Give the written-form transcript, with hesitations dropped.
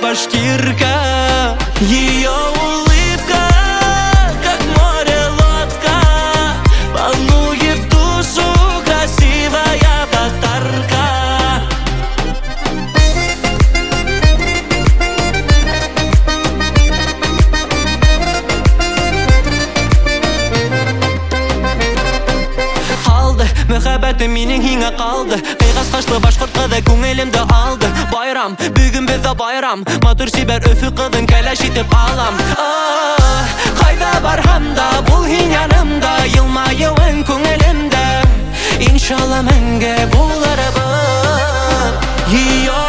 башкирка. Ее улыбка, как море лодка, волнует душу красивая татарка. Мөхәббәтем минең һиңа калды, кыйгас кашлы башкорт кызы күңелемде алды. Байрам, бүген бездә байрам, матур сибәр Өфе кызын кәләш итеп алам. Кайда барһам да, бул һин янымда, елмаюың күңелемдә, иншалла мәңге булырбыз.